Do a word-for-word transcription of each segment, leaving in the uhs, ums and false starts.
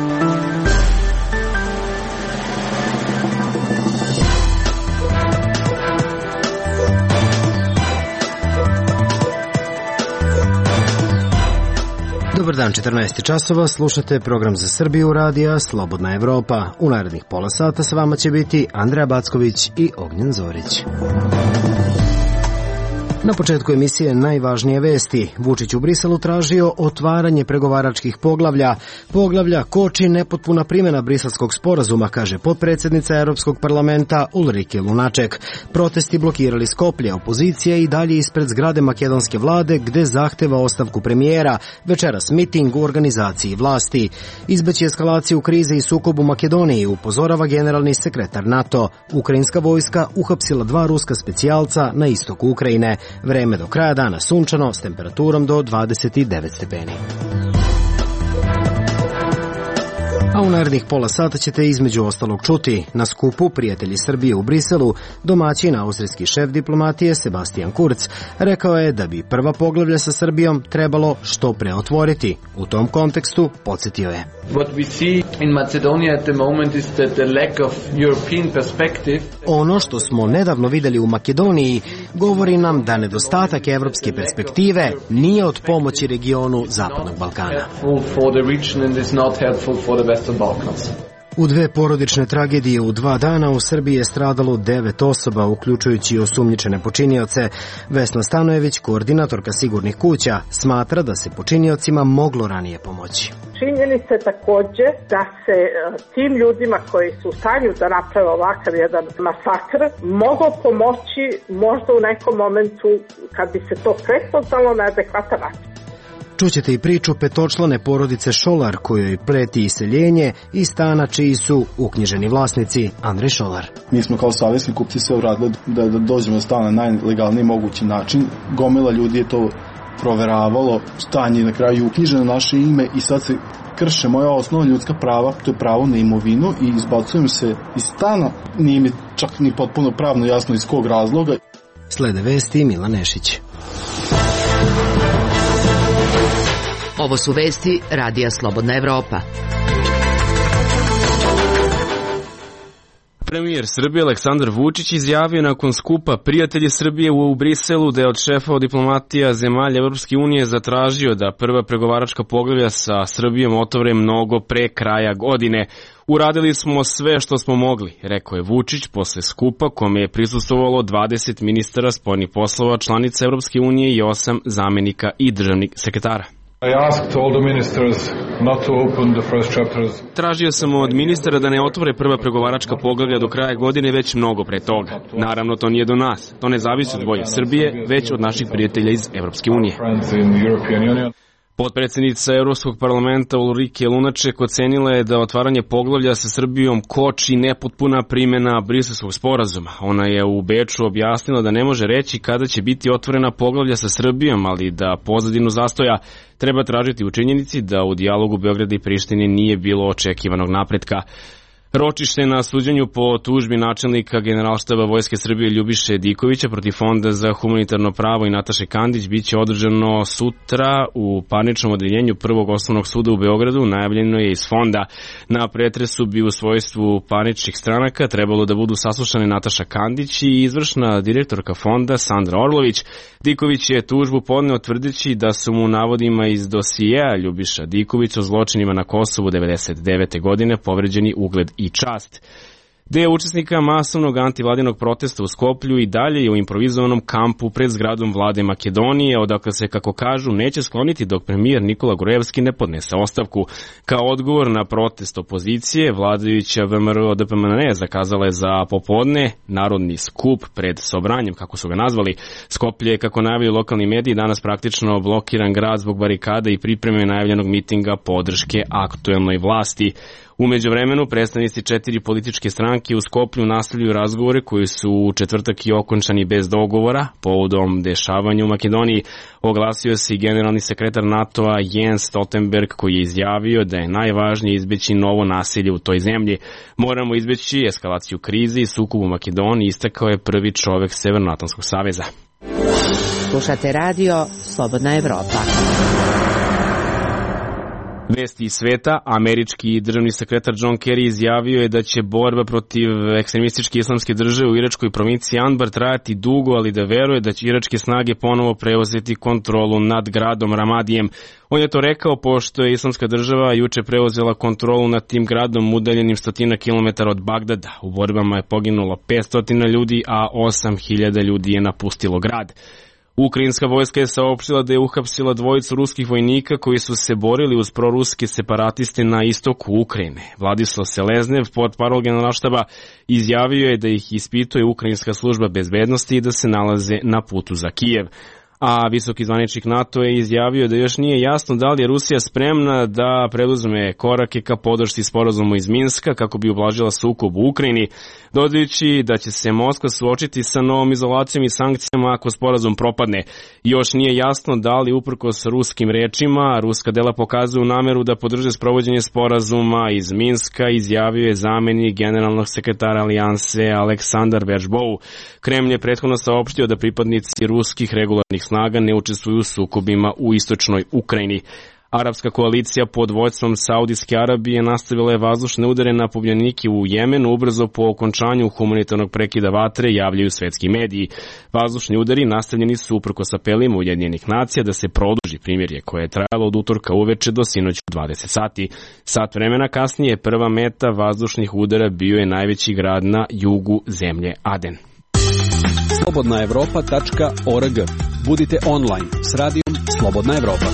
Dobar dan, četrnaest časova, slušate program za Srbiju radija Slobodna Evropa. U narednih pola sata s vama će biti Andreja Backović i Ognjen Zorić. Na početku emisije najvažnije vesti. Vučić u Briselu tražio otvaranje pregovaračkih poglavlja. Poglavlja koči nepotpuna primjena briselskog sporazuma, kaže potpredsjednica Europskog parlamenta Ulrike Lunaček. Protesti blokirali Skoplje, opozicija i dalje ispred zgrade makedonske vlade gde zahteva ostavku premijera. Večeras miting u organizaciji vlasti. Izbeći eskalaciju krize i sukob u Makedoniji, upozorava generalni sekretar NATO. Ukrajinska vojska uhapsila dva ruska specijalca na istoku Ukrajine. Vreme do kraja dana sunčano s temperaturom do dvadeset devet stepeni. A u narednih pola sata ćete između ostalog čuti na skupu Prijatelji Srbije u Briselu domaćin austrijski šef diplomatije Sebastian Kurz rekao je da bi prva poglavlja sa Srbijom trebalo što pre otvoriti. U tom kontekstu podsjetio je: Ono što smo nedavno videli u Makedoniji govori nam da nedostatak evropske perspektive nije od pomoći regionu Zapadnog Balkana. U dve porodične tragedije u dva dana u Srbiji je stradalo devet osoba, uključujući osumnjičene počinioce. Vesna Stanojević, koordinatorka Sigurnih kuća, smatra da se počiniocima moglo ranije pomoći. Činjenica je takođe da se tim ljudima koji su u stanju da naprave ovakav jedan masakr moglo pomoći možda u nekom momentu kad bi se to prepoznalo na adekvatan način. Čućete i priču petočlane porodice Šolar kojoj preti iseljenje iz stana čiji su uknjiženi vlasnici. Andrej Šolar: Mi smo kao savjesni kupci sve uradili da, da dođemo do stana na najlegalniji mogući način. Gomila ljudi je to proveravalo, stan je na kraju uknjiženo na naše ime i sad se krše moja osnovna ljudska prava, to je pravo na imovinu, i izbacujem se iz stana. Nije mi čak ni potpuno pravno jasno iz kog razloga. Slede vesti Milan Nešić. Ovo su vesti radija Slobodna Evropa. Premijer Srbije Aleksandar Vučić izjavio nakon skupa Prijatelji Srbije u Briselu da je od šefova diplomatija zemalja Evropske unije zatražio da prva pregovaračka poglavlja sa Srbijom otvore mnogo pre kraja godine. Uradili smo sve što smo mogli, rekao je Vučić posle skupa kome je prisustvovalo dvadeset ministara spoljnih poslova članica Evropske unije i osam zamenika i državnih sekretara. Tražio sam od ministara da ne otvore prva pregovaračka poglavlja do kraja godine, već mnogo pre toga. Naravno, to nije do nas. To ne zavisi od volje Srbije, već od naših prijatelja iz Evropske unije. Potpredsjednica Evropskog parlamenta Ulrike Lunaček ocenila je da otvaranje poglavlja sa Srbijom koči nepotpuna primjena Briselskog sporazuma. Ona je u Beču objasnila da ne može reći kada će biti otvorena poglavlja sa Srbijom, ali da pozadinu zastoja treba tražiti u činjenici da u dijalogu Beograda i Prištine nije bilo očekivanog napretka. Ročište na suđenju po tužbi načelnika Generalštaba Vojske Srbije Ljubiše Dikovića protiv Fonda za humanitarno pravo i Nataše Kandić biće održano sutra u parničnom odeljenju Prvog osnovnog suda u Beogradu. Najavljeno je iz Fonda. Na pretresu bi u svojstvu parničnih stranaka trebalo da budu saslušane Nataša Kandić i izvršna direktorka Fonda Sandra Orlović. Diković je tužbu podneo tvrdeći da su mu navodima iz dosijeja Ljubiša Dikovića o zločinima na Kosovu devedeset devete godine povređeni ugled i čast. Deo učesnika masovnog antivladinog protesta u Skoplju i dalje je u improvizovanom kampu pred zgradom vlade Makedonije, odakle se, kako kažu, neće skloniti dok premijer Nikola Gorevski ne podnese ostavku. Kao odgovor na protest opozicije, vladajuća V M R O D P M N E zakazala je za popodne narodni skup pred Sobranjem, kako su ga nazvali. Skoplje je, kako najavljaju lokalni mediji, danas praktično blokiran grad zbog barikada i pripreme najavljenog mitinga podrške aktuelnoj vlasti. U međuvremenu, predstavnici četiri političke stranke u Skoplju nastavljaju razgovore koji su u četvrtak i okončani bez dogovora. Povodom dešavanja u Makedoniji oglasio se i generalni sekretar NATO-a Jens Stoltenberg, koji je izjavio da je najvažnije izbeći novo nasilje u toj zemlji. Moramo izbeći eskalaciju krize i sukob u Makedoniji, istakao je prvi čovek Severnoatlantskog saveza. Slušate radio Slobodna Evropa. Vesti iz sveta, američki državni sekretar John Kerry izjavio je da će borba protiv ekstremističke islamske države u iračkoj provinciji Anbar trajati dugo, ali da veruje da će iračke snage ponovo preuzeti kontrolu nad gradom Ramadijem. On je to rekao pošto je islamska država juče preuzela kontrolu nad tim gradom udaljenim stotina kilometara od Bagdada. U borbama je poginulo petsto ljudi, a osam hiljada ljudi je napustilo grad. Ukrajinska vojska je saopštila da je uhapsila dvojicu ruskih vojnika koji su se borili uz proruske separatiste na istoku Ukrajine. Vladislav Seleznev, portparol Generalštaba, izjavio je da ih ispituje Ukrajinska služba bezbednosti i da se nalaze na putu za Kijev. A visoki zvaničnik NATO je izjavio da još nije jasno da li je Rusija spremna da preduzme korake ka podršci sporazumu iz Minska kako bi ublažila sukob u Ukrajini, dodajući da će se Moskva suočiti sa novom izolacijom i sankcijama ako sporazum propadne. Još nije jasno da li uprkos ruskim rečima ruska dela pokazuju nameru da podrže sprovođenje sporazuma iz Minska, izjavio je zamenik generalnog sekretara Alijanse Aleksandar Veržbou. Kremlj je prethodno saopštio da pripadnici ruskih regularnih snaga ne učestvuju u sukobima u istočnoj Ukrajini. Arapska koalicija pod vođstvom Saudijske Arabije nastavila je vazdušne udare na pobunjenike u Jemenu ubrzo po okončanju humanitarnog prekida vatre, javljaju svetski mediji. Vazdušni udari nastavljeni su uprkos apelima Ujedinjenih nacija da se produži primirje koje je trajalo od utorka uveče do sinoć u dvadeset sati. Sat vremena kasnije prva meta vazdušnih udara bio je najveći grad na jugu zemlje Aden. slobodna evropa tačka org. Budite online s radijom Slobodna Evropa.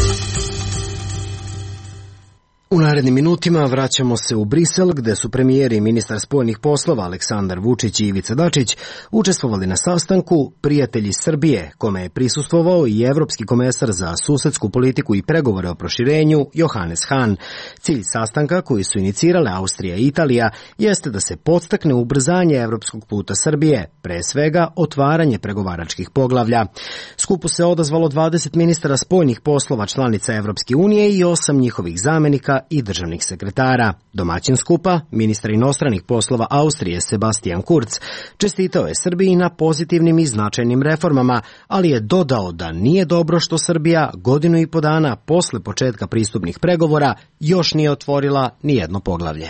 U narednim minutima vraćamo se u Brisel, gde su premijeri i ministar spoljnih poslova Aleksandar Vučić i Ivica Dačić učestvovali na sastanku Prijatelji Srbije, kome je prisustvovao i evropski komesar za susedsku politiku i pregovore o proširenju Johannes Hahn. Cilj sastanka, koji su inicirale Austrija i Italija, jeste da se podstakne ubrzanje evropskog puta Srbije, pre svega otvaranje pregovaračkih poglavlja. Skupu se odazvalo dvadeset ministara spoljnih poslova članica Evropske unije i osam njihovih zamenika i državnih sekretara. Domaćin skupa, ministar inostranih poslova Austrije Sebastian Kurz, čestitao je Srbiji na pozitivnim i značajnim reformama, ali je dodao da nije dobro što Srbija godinu i po dana posle početka pristupnih pregovora još nije otvorila ni jedno poglavlje.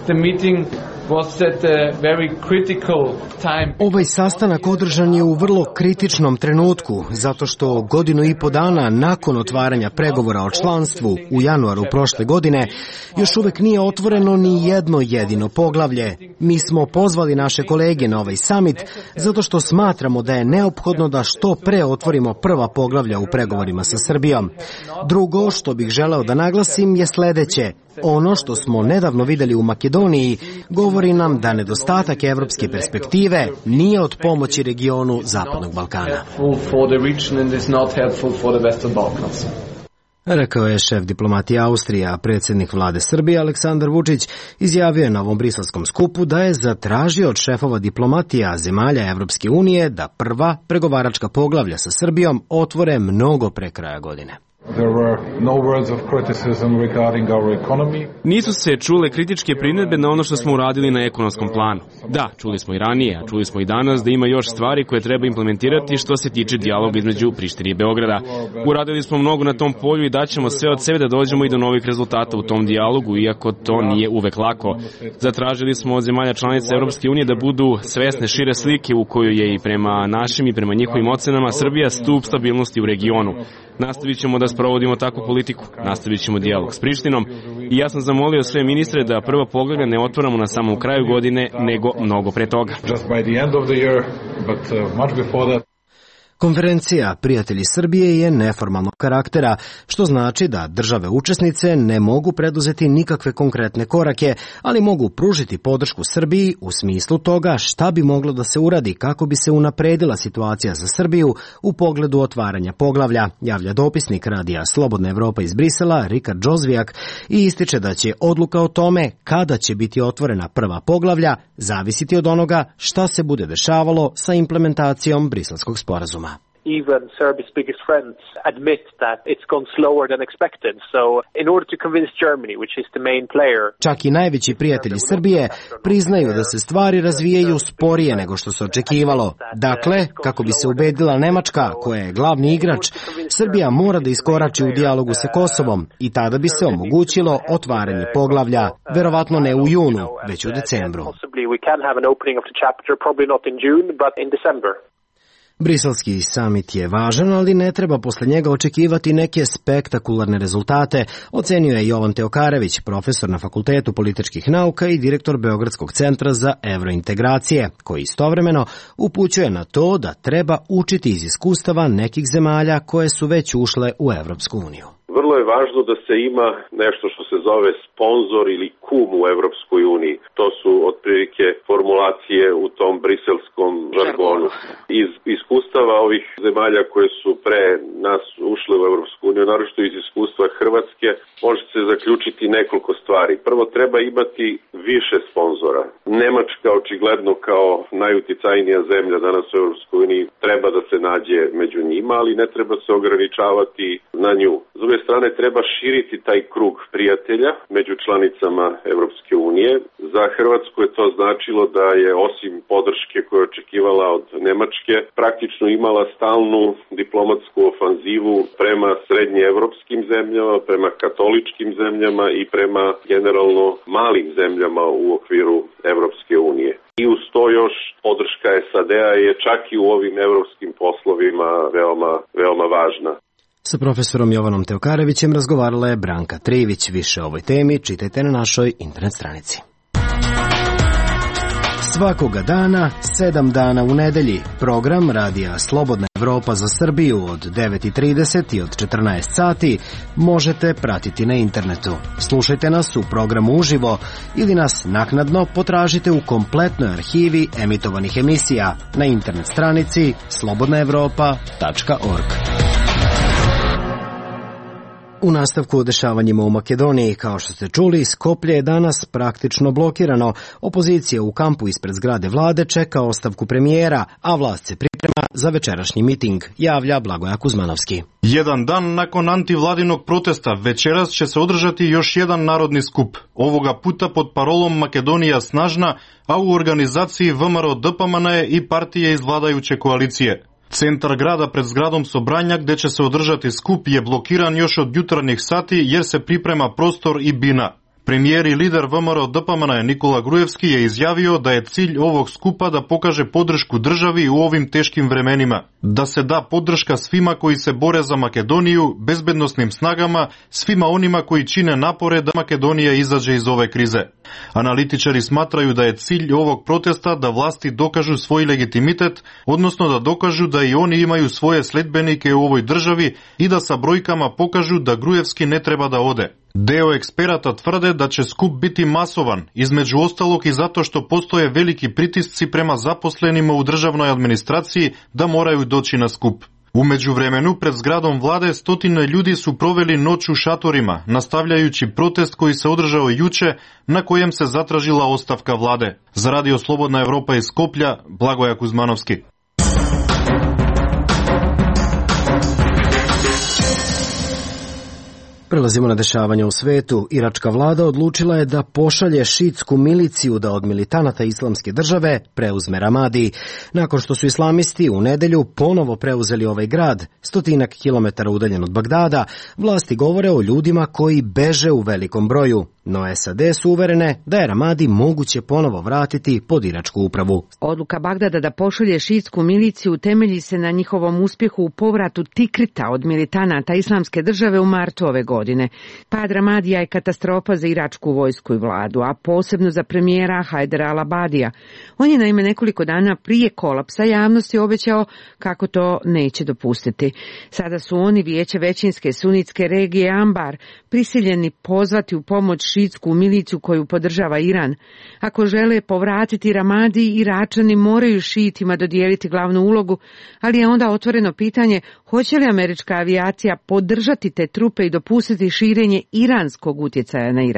Ovaj sastanak održan je u vrlo kritičnom trenutku, zato što godinu i po dana nakon otvaranja pregovora o članstvu u januaru prošle godine još uvek nije otvoreno ni jedno jedino poglavlje. Mi smo pozvali naše kolege na ovaj summit zato što smatramo da je neophodno da što pre otvorimo prva poglavlja u pregovorima sa Srbijom. Drugo što bih želeo da naglasim je sledeće. Ono što smo nedavno videli u Makedoniji govori nam da nedostatak evropske perspektive nije od pomoći regionu Zapadnog Balkana. Rekao je šef diplomatije Austrije, a predsjednik vlade Srbije Aleksandar Vučić izjavio je na ovom briselskom skupu da je zatražio od šefova diplomatija zemalja Evropske unije da prva pregovaračka poglavlja sa Srbijom otvore mnogo pre kraja godine. Nisu se čule kritičke primjedbe na ono što smo uradili na ekonomskom planu. Da, čuli smo i ranije, a čuli smo i danas da ima još stvari koje treba implementirati što se tiče dijaloga između Prištine i Beograda. Uradili smo mnogo na tom polju i daćemo sve od sebe da dođemo i do novih rezultata u tom dijalogu, iako to nije uvek lako. Zatražili smo od zemalja članica Evropske unije da budu svesne šire slike u kojoj je i prema našim i prema njihovim ocenama Srbija stup stabilnosti u regionu. Nastavit ćemo da sprovodimo takvu politiku, nastavit ćemo dijalog s Prištinom i ja sam zamolio sve ministre da prva poglavlja ne otvoramo na samom kraju godine, nego mnogo pre toga. Konferencija Prijatelji Srbije je neformalnog karaktera, što znači da države učesnice ne mogu preduzeti nikakve konkretne korake, ali mogu pružiti podršku Srbiji u smislu toga šta bi moglo da se uradi kako bi se unapredila situacija za Srbiju u pogledu otvaranja poglavlja, javlja dopisnik radija Slobodna Evropa iz Brisela Rikard Džozvijak i ističe da će odluka o tome kada će biti otvorena prva poglavlja zavisiti od onoga šta se bude dešavalo sa implementacijom Briselskog sporazuma. even Serbia's biggest friends admit that it's gone slower than expected. So in order to convince Germany, which is the main player. Čak i najveći prijatelji Srbije priznaju da se stvari razvijaju sporije nego što se očekivalo. Dakle, kako bi se ubedila Nemačka, koja je glavni igrač, Srbija mora da iskorači u dijalogu sa Kosovom i tada bi se omogućilo otvaranje poglavlja, verovatno ne u junu, već u decembru. Briselski samit je važan, ali ne treba posle njega očekivati neke spektakularne rezultate, ocenio je Jovan Teokarević, profesor na Fakultetu političkih nauka i direktor Beogradskog centra za evrointegracije, koji istovremeno upućuje na to da treba učiti iz iskustava nekih zemalja koje su već ušle u Evropsku uniju. Vrlo je važno da se ima nešto što se zove sponzor ili kum u Evropskoj uniji. To su otprilike formulacije u tom briselskom žargonu. Iz iskustava ovih zemalja koje su pre nas ušle u Evropsku uniju, naročito iz iskustva Hrvatske, može se zaključiti nekoliko stvari. Prvo, treba imati više sponzora. Nemačka, očigledno kao najuticajnija zemlja danas u Evropskoj uniji, treba da se nađe među njima, ali ne treba se ograničavati na nju. S druge strane, treba širiti taj krug prijatelja među članicama Evropske unije. Za Hrvatsku je to značilo da je osim podrške koju je očekivala od Nemačke, praktično imala stalnu diplomatsku ofanzivu prema srednjeevropskim zemljama, prema katoličkim zemljama i prema generalno malim zemljama u okviru Evropske unije. I uz to još podrška S A D-a je čak i u ovim evropskim poslovima veoma, veoma važna. Sa profesorom Jovanom Teokarevićem razgovarala je Branka Trivić. Više o ovoj temi čitajte na našoj internet stranici. Svakoga dana, sedam dana u nedelji, program Radija Slobodna Evropa za Srbiju od devet i trideset i od četrnaest sati možete pratiti na internetu. Slušajte nas u programu uživo ili nas naknadno potražite u kompletnoj arhivi emitovanih emisija na internet stranici slobodna evropa tačka org. U nastavku o dešavanjima u Makedoniji, kao što ste čuli, Skoplje je danas praktično blokirano. Opozicija u kampu ispred zgrade vlade čeka ostavku premijera, a vlast se priprema za večerašnji miting, javlja Blagoja Kuzmanovski. Jedan dan nakon antivladinog protesta večeras će se održati još jedan narodni skup. Ovoga puta pod parolom Makedonija snažna, a u organizaciji V M R O D P M N E i partije iz vladajuće koalicije. Centar grada pred zgradom Sobranja gde će se održati skup je blokiran još od jutarnjih sati jer se priprema prostor i bina. Premijer i lider V M R O D P M N E Nikola Grujevski je izjavio da je cilj ovog skupa da pokaže podršku državi u ovim teškim vremenima, da se da podrška svima koji se bore za Makedoniju, bezbednosnim snagama, svima onima koji čine napore da Makedonija izađe iz ove krize. Analitičari smatraju da je cilj ovog protesta da vlasti dokažu svoj legitimitet, odnosno da dokažu da i oni imaju svoje sledbenike u ovoj državi i da sa brojkama pokažu da Grujevski ne treba da ode. Deo eksperata tvrde da će skup biti masovan, između ostalog i zato što postoje veliki pritisci prema zaposlenima u državnoj administraciji da moraju doći na skup. U međuvremenu, pred zgradom vlade stotine ljudi su proveli noć u šatorima, nastavljajući protest koji se održao juče, na kojem se zatražila ostavka vlade. Za Radio Slobodna Evropa iz Skoplja, Blagoja Kuzmanovski. Prelazimo na dešavanja u svetu. Iračka vlada odlučila je da pošalje šiitsku miliciju da od militanata islamske države preuzme Ramadi. Nakon što su islamisti u nedelju ponovo preuzeli ovaj grad, stotinak kilometara udaljen od Bagdada, vlasti govore o ljudima koji beže u velikom broju. No S A D su uverene da je Ramadi moguće ponovo vratiti pod iračku upravu. Odluka Bagdada da pošalje šiitsku miliciju temelji se na njihovom uspjehu u povratu Tikrita od militanata islamske države u martu ove godine. Pad Ramadija je katastrofa za iračku vojsku i vladu, a posebno za premijera Hajdara al-Abadija. On je naime nekoliko dana prije kolapsa javnosti obećao kako to neće dopustiti. Sada su oni vijeće većinske sunitske regije Ambar prisiljeni pozvati u pomoć šiitsku miliciju koju podržava Iran. Ako žele povratiti Ramadi, Iračani moraju šiitima dodijeliti glavnu ulogu, ali je onda otvoreno pitanje hoće li američka avijacija podržati te trupe i dopustiti širenje iranskog utjecaja na Irak.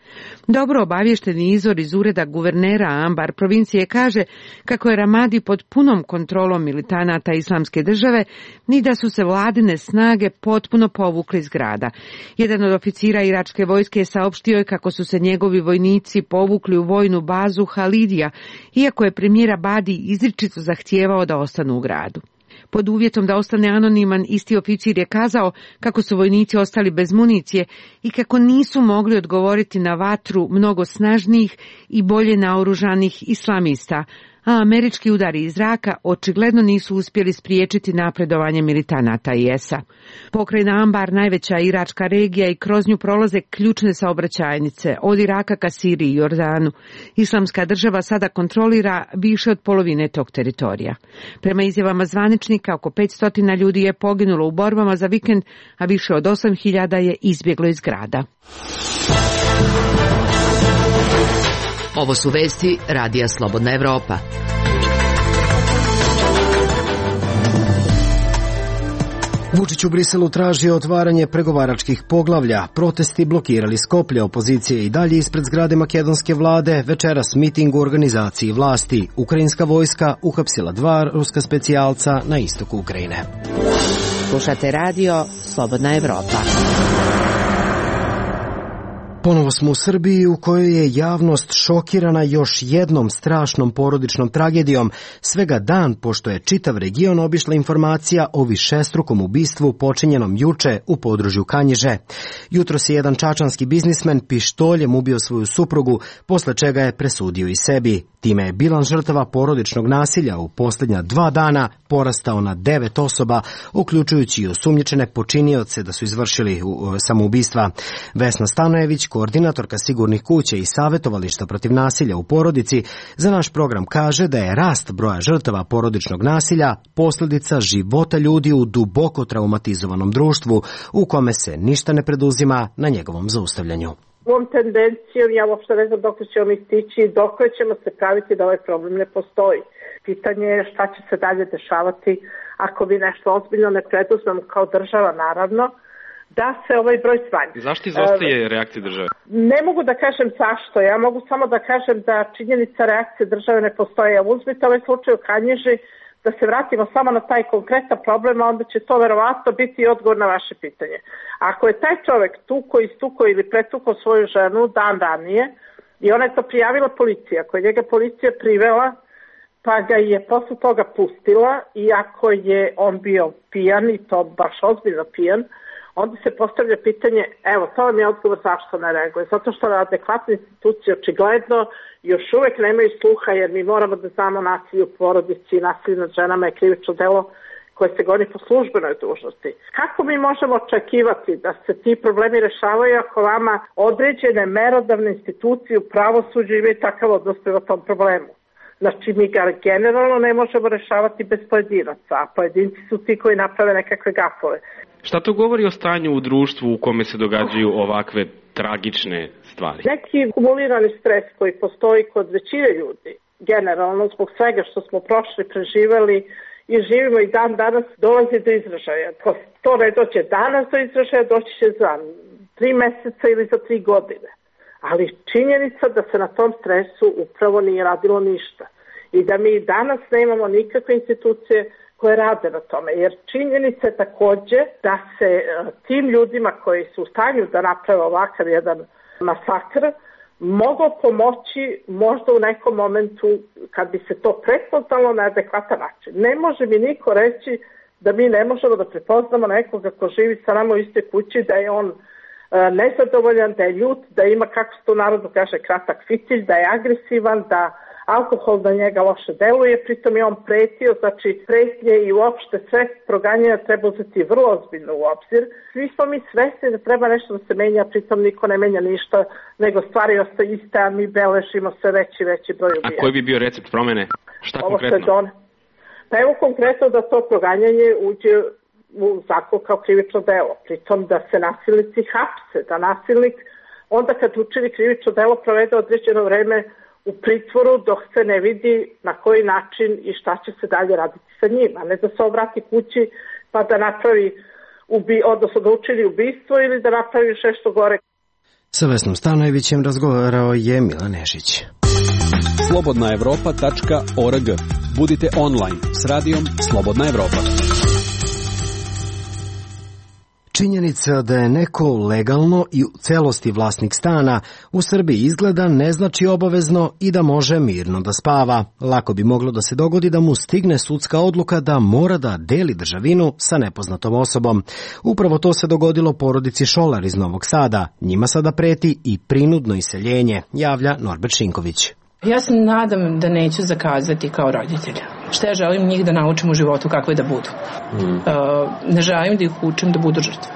Dobro obavješteni izvor iz ureda guvernera Ambar provincije kaže kako je Ramadi pod punom kontrolom militanata Islamske države ni da su se vladine snage potpuno povukli iz grada. Jedan od oficira iračke vojske saopštio je kako su se njegovi vojnici povukli u vojnu bazu Halidija, iako je premijer Abadi izričito zahtijevao da ostanu u gradu. Pod uvjetom da ostane anoniman, isti oficir je kazao kako su vojnici ostali bez municije i kako nisu mogli odgovoriti na vatru mnogo snažnijih i bolje naoružanih islamista, a američki udari iz zraka očigledno nisu uspjeli spriječiti napredovanje militanata I S-a. Pokrajina Ambar, najveća iračka regija, i kroz nju prolaze ključne saobraćajnice od Iraka ka Siriji i Jordanu. Islamska država sada kontrolira više od polovine tog teritorija. Prema izjavama zvaničnika, oko petsto ljudi je poginulo u borbama za vikend, a više od osam hiljada je izbjeglo iz grada. Ovo su vesti Radija Slobodna Evropa. Vučić u Briselu traži otvaranje pregovaračkih poglavlja. Protesti blokirali Skoplje, opozicije i dalje ispred zgrade makedonske vlade. Večeras miting u organizaciji vlasti. Ukrajinska vojska uhapsila dva ruska specijalca na istoku Ukrajine. Slušate radio Slobodna Evropa. Ponovo smo u Srbiji, u kojoj je javnost šokirana još jednom strašnom porodičnom tragedijom, svega dan pošto je čitav region obišla informacija o višestrukom ubistvu počinjenom juče u području Kanjiže. Jutros je jedan čačanski biznismen pištoljem ubio svoju suprugu, posle čega je presudio i sebi. Time je bilans žrtava porodičnog nasilja u posljednja dva dana porastao na devet osoba, uključujući i osumnjičene počinioce da su izvršili samoubistva. Vesna Stanojević, koordinatorka Sigurnih kuća i savjetovališta protiv nasilja u porodici, za naš program kaže da je rast broja žrtava porodičnog nasilja posljedica života ljudi u duboko traumatizovanom društvu, u kome se ništa ne preduzima na njegovom zaustavljanju. Ovom tendencijom ja uopšte ne znam dok ćemo mi stići i dok ćemo se praviti da ovaj problem ne postoji. Pitanje je šta će se dalje dešavati ako mi nešto ozbiljno ne preduzmemo kao država, naravno, da se ovaj broj smanji. Zašto izostaje reakcija države? Ne mogu da kažem zašto, ja mogu samo da kažem da činjenica reakcije države ne postoje. Ja uzmite ovaj slučaj u Kanjiži, da se vratimo samo na taj konkretan problem, a onda će to verovatno biti odgovor na vaše pitanje. Ako je taj čovjek tuko, istuko ili pretuko svoju ženu dan ranije i ona je to prijavila policiji, ako je njega policija privela, pa ga je posle toga pustila, i ako je on bio pijan, i to baš ozbiljno pijan, onda se postavlja pitanje, evo, to vam je odgovor zašto ne reaguje. Zato što adekvatne institucije očigledno još uvek nemaju sluha, jer mi moramo da znamo nasilje u porodici i nasilje nad ženama je krivično delo koje se goni po službenoj dužnosti. Kako mi možemo očekivati da se ti problemi rešavaju ako vama određene merodavne institucije u pravosuđu imaju takav odnos prema tom problemu? Znači, mi ga generalno ne možemo rešavati bez pojedinaca, a pojedinci su ti koji naprave nekakve gafove. Šta to govori o stanju u društvu u kome se događaju ovakve tragične stvari? Neki kumulirani stres koji postoji kod većine ljudi, generalno zbog svega što smo prošli, preživeli i živimo i dan danas, dolazi do izražaja. Ko to ne dođe danas do izražaja, doći će za tri meseca ili za tri godine. Ali činjenica da se na tom stresu upravo nije radilo ništa. I da mi danas nemamo nikakve institucije koje rade na tome. Jer činjenica je također da se tim ljudima koji su u stanju da naprave ovakav jedan masakr moglo pomoći možda u nekom momentu kad bi se to prepoznalo na adekvatan način. Ne može mi niko reći da mi ne možemo da prepoznamo nekoga ko živi sa nama u istoj kući, da je on nezadovoljan, da je ljut, da ima, kako se to u narodu kaže, kratak fitilj, da je agresivan, da alkohol na njega loše deluje, pritom je on pretio, znači pretnje i uopšte sve proganjanja treba uzeti vrlo ozbiljno u obzir. Svi smo mi svesni da treba nešto da se menja, pritom niko ne menja ništa, nego stvari ostaju iste, a mi beležimo sve veći veći broj ubijanja. A koji bi bio recept promene? Šta Ovo konkretno? Don... Pa evo konkretno da to proganjanje uđe u zakon kao krivično delo, pritom da se nasilnici hapse, da nasilnik onda kad učini krivično delo provede određeno vreme u pritvoru dok se ne vidi na koji način i šta će se dalje raditi sa njim, a ne da se obrati kući pa da napravi, ubi, odnosno da učini ubistvo ili da napravi još nešto gore. Sa Vesnom Stanojevićem razgovarao je Milan Nešić. slobodna evropa tačka org. Budite online s radijom Slobodna Evropa. Činjenica da je neko legalno i u celosti vlasnik stana u Srbiji izgleda ne znači obavezno i da može mirno da spava. Lako bi moglo da se dogodi da mu stigne sudska odluka da mora da deli državinu sa nepoznatom osobom. Upravo to se dogodilo porodici Šolar iz Novog Sada. Njima sada preti i prinudno iseljenje, javlja Norbert Šinković. Ja se nadam da neću zakazati kao roditelja. Šta ja želim njih da naučim u životu kakve da budu. Mm. Uh, ne želim da ih učim da budu žrtve.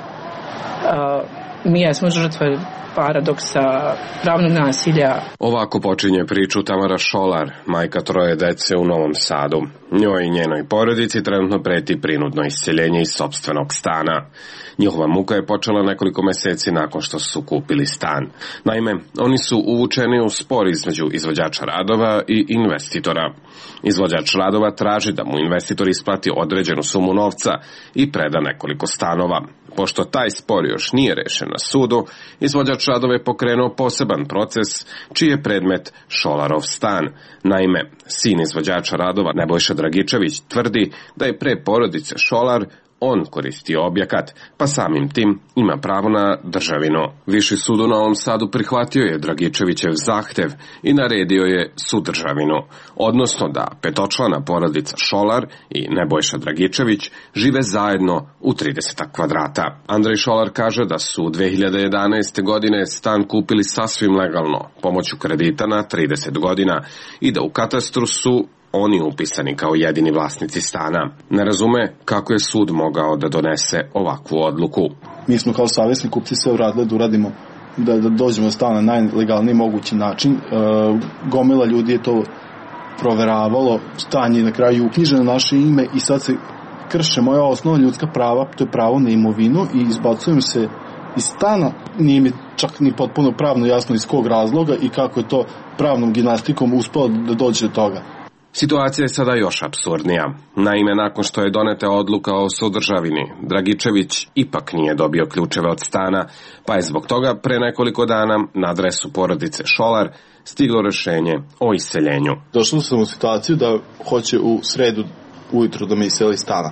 Uh, mi jesmo žrtve paradoksa, pravnog nasilja. Ovako počinje priču Tamara Šolar, majka troje dece u Novom Sadu. Njoj i njenoj porodici trenutno preti prinudno isceljenje iz sopstvenog stana. Njihova muka je počela nekoliko meseci nakon što su kupili stan. Naime, oni su uvučeni u spor između izvođača radova i investitora. Izvođač radova traži da mu investitor isplati određenu sumu novca i preda nekoliko stanova. Pošto taj spor još nije rešen na sudu, izvođač radova je pokrenuo poseban proces čiji je predmet Šolarov stan. Naime, sin izvođača radova Nebojša Dragičević tvrdi da je pre porodice Šolar on koristio objekat, pa samim tim ima pravo na državinu. Viši sud u Novom Sadu prihvatio je Dragičevićev zahtev i naredio je sudržavinu, odnosno da petočlana porodica Šolar i Nebojša Dragičević žive zajedno u trideset kvadrata. Andrej Šolar kaže da su dve hiljade jedanaeste. godine stan kupili sasvim legalno, pomoću kredita na trideset godina i da u katastru su oni upisani kao jedini vlasnici stana. Ne razume kako je sud mogao da donese ovakvu odluku. Mi smo kao savesni kupci sve uradili da uradimo, da, da dođemo do stana na najlegalniji mogući način. E, gomila ljudi je to proveravalo, stan je na kraju uknjiženo na naše ime i sad se krše moja osnovna ljudska prava, to je pravo na imovinu i izbacujem se iz stana. Nije mi čak ni potpuno pravno jasno iz kog razloga i kako je to pravnom gimnastikom uspelo da dođe do toga. Situacija je sada još apsurdnija. Naime, nakon što je doneta odluka o sudržavini, Dragičević ipak nije dobio ključeve od stana, pa je zbog toga pre nekoliko dana na adresu porodice Šolar stiglo rešenje o iseljenju. Došao sam u situaciju da hoće u sredu ujutro da me iseli stana.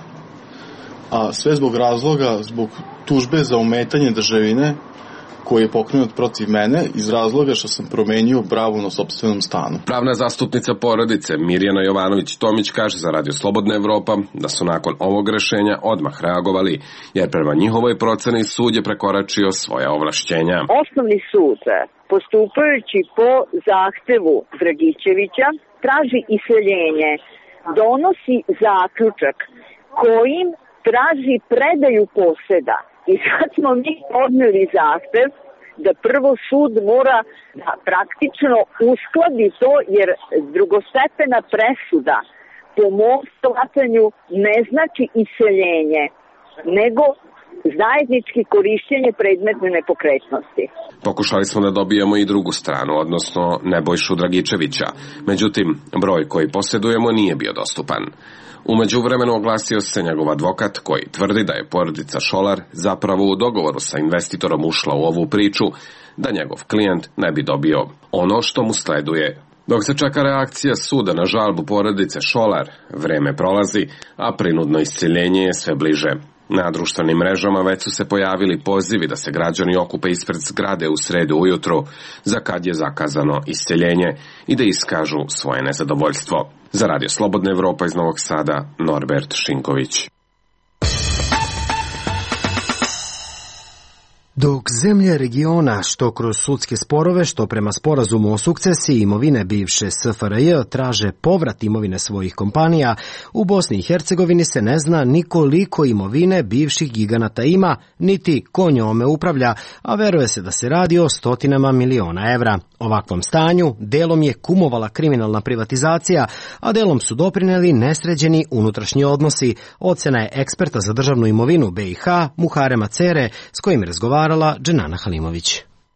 A sve zbog razloga, zbog tužbe za ometanje državine koji je pokrenut protiv mene iz razloga što sam promenio pravu na sopstvenom stanu. Pravna zastupnica porodice Mirjana Jovanović-Tomić kaže za Radio Slobodna Evropa da su nakon ovog rešenja odmah reagovali, jer prema njihovoj proceni sud je prekoračio svoja ovlašćenja. Osnovni sud, postupajući po zahtevu Dragičevića, traži iseljenje, donosi zaključak kojim traži predaju poseda. I sad smo mi podneli zahtev da prvo sud mora da praktično uskladi to, jer drugostepena presuda po mom shvatanju ne znači iseljenje, nego zajednički korišćenje predmetne nepokretnosti. Pokušali smo da dobijemo i drugu stranu, odnosno Nebojšu Dragičevića. Međutim, broj koji posjedujemo nije bio dostupan. U međuvremenu oglasio se njegov advokat koji tvrdi da je porodica Šolar zapravo u dogovoru sa investitorom ušla u ovu priču, da njegov klijent ne bi dobio ono što mu sleduje. Dok se čeka reakcija suda na žalbu porodice Šolar, vreme prolazi, a prinudno isceljenje je sve bliže. Na društvenim mrežama već su se pojavili pozivi da se građani okupe ispred zgrade u sredu ujutru, za kad je zakazano isceljenje, i da iskažu svoje nezadovoljstvo. Za Radio Slobodna Evropa iz Novog Sada, Norbert Šinković. Dok zemlje regiona, što kroz sudske sporove, što prema sporazumu o sukcesiji imovine bivše S F R J traže povrat imovine svojih kompanija, u Bosni i Hercegovini se ne zna ni koliko imovine bivših giganata ima, niti ko njome upravlja, a veruje se da se radi o stotinama miliona evra. Ovakvom stanju delom je kumovala kriminalna privatizacija, a delom su doprineli nesređeni unutrašnji odnosi, ocena je eksperta za državnu imovinu B i H Muharema Cere, s kojim je razgovarala Dženana Halimović.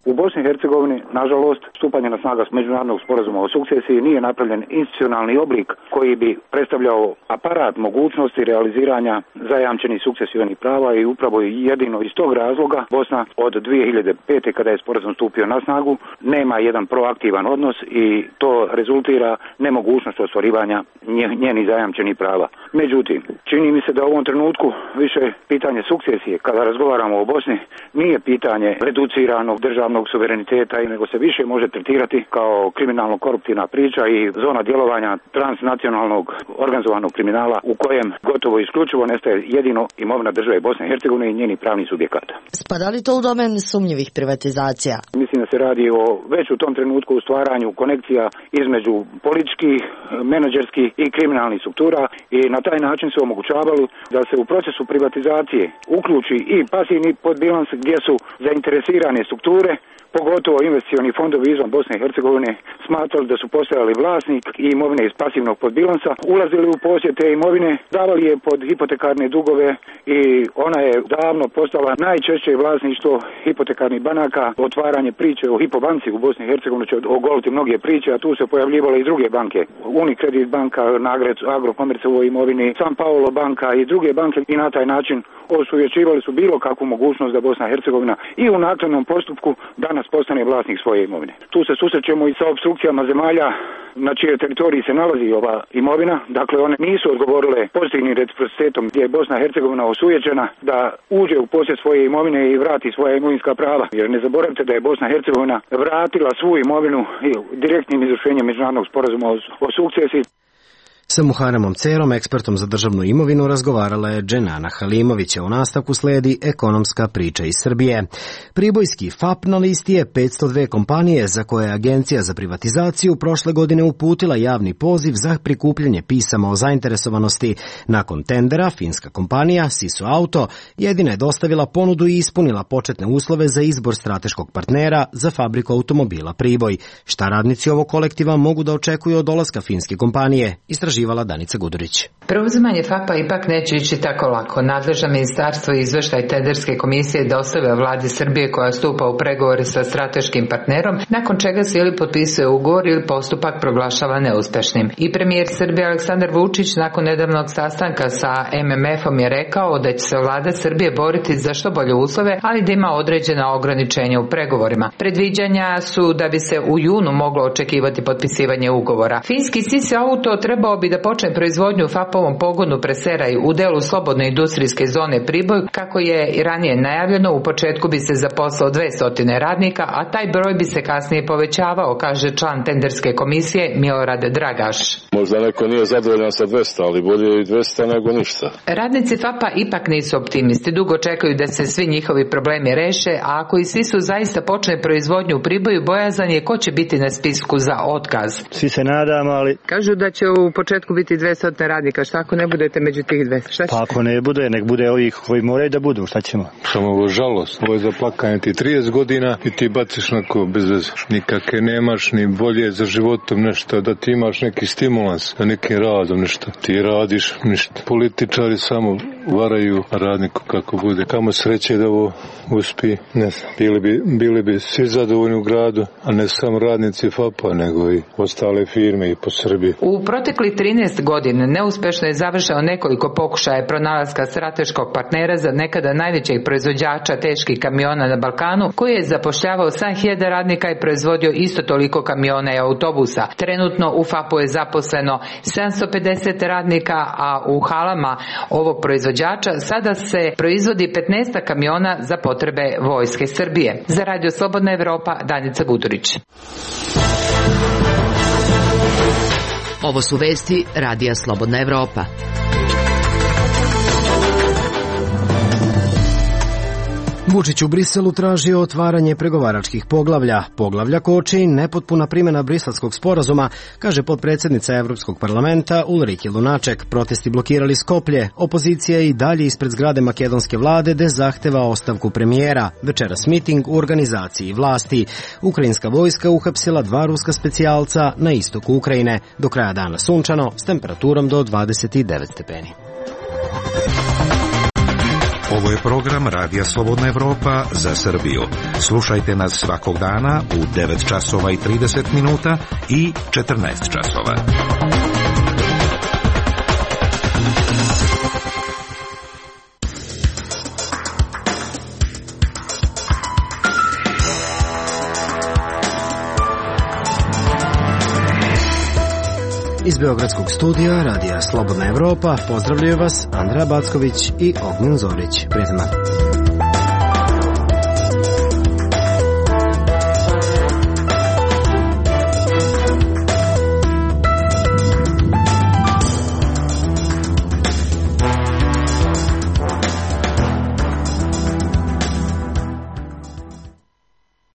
U Bosni i Hercegovini, nažalost, stupanje na snagu međunarodnog sporazuma o sukcesiji nije napravljen institucionalni oblik koji bi predstavljao aparat mogućnosti realiziranja zajamčenih sukcesivnih prava i upravo jedino iz tog razloga Bosna od dvije hiljade pete kada je sporazum stupio na snagu nema jedan proaktivan odnos i to rezultira nemogućnost ostvarivanja njenih zajamčenih prava. Međutim, čini mi se da u ovom trenutku više pitanje sukcesije kada razgovaramo o Bosni nije pitanje reduciranog državnog suvereniteta, nego se više može tretirati kao kriminalno-koruptivna priča i zona djelovanja transnacionalnog organizovanog kriminala u kojem gotovo isključivo nestaje jedino imovina države Bosne i Hercegovine i njeni pravni subjekata. Spada li to u domen sumnjivih privatizacija? Mislim da se radi o već u tom trenutku u stvaranju konekcija između političkih, menadžerskih i kriminalnih struktura i na taj način se omogućavalo da se u procesu privatizacije uključi i pasivni podbilans gdje su zainteresirane strukture, pogotovo investicioni fondovi izvan Bosne i Hercegovine, smatrali da su postojali vlasnik i imovine iz pasivnog podbilansa, ulazili u posjed te imovine, davali je pod hipotekarne dugove i ona je davno postala najčešće vlasništvo hipotekarnih banaka. Otvaranje priče o Hipobanci u Bosni i Hercegovini će ogoliti mnoge priče, a tu se pojavljivale i druge banke. Unicredit banka, Nagrec, Agrokomerc u ovoj imovini, San Paolo banka i druge banke i na taj način osuvjećivali su bilo kakvu mogućnost da Bosna i Hercegovina i u naknadnom postupku danas postane vlasnik svoje imovine. Tu se susrećemo i sa opstrukcijama zemalja na čijoj teritoriji se nalazi ova imovina, dakle one nisu odgovorile pozitivnim reciprocitetom gdje je Bosna i Hercegovina osujećena da uđe u posjed svoje imovine i vrati svoja imovinska prava. Jer ne zaboravite da je Bosna i Hercegovina vratila svu imovinu direktnim izvršenjem međunarodnog sporazuma o sukcesiji. Sa Muharemom Cerom, ekspertom za državnu imovinu, razgovarala je Dženana Halimović, a u nastavku sledi ekonomska priča iz Srbije. Pribojski F A P na listi je petsto dve kompanije za koje je Agencija za privatizaciju prošle godine uputila javni poziv za prikupljanje pisama o zainteresovanosti. Nakon tendera, finska kompanija Sisu Auto jedina je dostavila ponudu i ispunila početne uslove za izbor strateškog partnera za fabriku automobila Priboj. Šta radnici ovog kolektiva mogu da očekuju od dolaska finske kompanije? Istraživala Danica Gudurić. Preuzimanje F A P-a ipak neće ići tako lako. Nadležno ministarstvo i izveštaj tenderske komisije dostavlja vladi Srbije koja stupa u pregovore sa strateškim partnerom, nakon čega se ili potpisuje ugovor ili postupak proglašava neuspešnim. I premijer Srbije Aleksandar Vučić nakon nedavnog sastanka sa M M F-om je rekao da će se vlada Srbije boriti za što bolje uslove, ali da ima određena ograničenja u pregovorima. Predviđanja su da bi se u junu moglo očekivati potpisivanje ugovora. Finski Sisu Auto trebao bi da počne proizvodnju u F A P-ovom pogonu Preseraj u delu slobodne industrijske zone Priboj, kako je i ranije najavljeno. U početku bi se zaposlao dvesta radnika, a taj broj bi se kasnije povećavao, kaže član tenderske komisije Milorad Dragaš. Možda neko nije zadovoljan sa dvesta, ali bolje i dvesta nego ništa. Radnici F A P-a ipak nisu optimisti, dugo čekaju da se svi njihovi problemi reše, a ako i Sisu zaista počne proizvodnju u Priboju, bojazan je ko će biti na spisku za otkaz. Svi se nadamo, ali... Kažu da će u početku biti dvesta radnika, šta ako ne budete među tih dvesta? Šta će? Pa ako ne bude, nek bude ovih koji moraju da budu, šta ćemo? Samo ovo žalost, ovo je za plakanje ti trideset godina i ti baciš nako bez veze. Nikakve nemaš ni bolje za životom nešto, da ti imaš neki stimulans, da nekim radom nešto. Ti radiš ništa. Političari samo varaju radniku kako bude. Kamo sreće da ovo uspi, ne znam. Bili bi, bili bi svi zadovoljni u gradu, a ne samo radnici F A P-a, nego i ostale firme i po Srbiji. U proteklih trinaest godina neuspešno je završeno nekoliko pokušaja pronalaska strateškog partnera za nekada najvećeg proizvođača teških kamiona na Balkanu, koji je zapošljavao sedam hiljada radnika i proizvodio isto toliko kamiona i autobusa. Trenutno u F A P-u je zaposleno sedamsto pedeset radnika, a u halama ovog proizvođača sada se proizvodi petnaest kamiona za potrebe Vojske Srbije. Za Radio Slobodna Evropa, Danica Gudurić. Ovo su vesti Radija Slobodna Evropa. Vučić u Briselu tražio otvaranje pregovaračkih poglavlja. Poglavlja koči nepotpuna primjena briselskog sporazuma, kaže potpredsjednica Evropskog parlamenta Ulrike Lunaček. Protesti blokirali Skoplje. Opozicija i dalje ispred zgrade makedonske vlade gde zahteva ostavku premijera. Večeras miting u organizaciji vlasti. Ukrajinska vojska uhapsila dva ruska specijalca na istoku Ukrajine. Do kraja dana sunčano s temperaturom do dvadeset devet stepeni. Ovo je program Radija Slobodna Evropa za Srbiju. Slušajte nas svakog dana u devet časova i trideset minuta i četrnaest časova. Iz Beogradskog studija Radija Slobodna Evropa pozdravljaju vas Andreja Backović i Ognjen Zorić. Prijatno.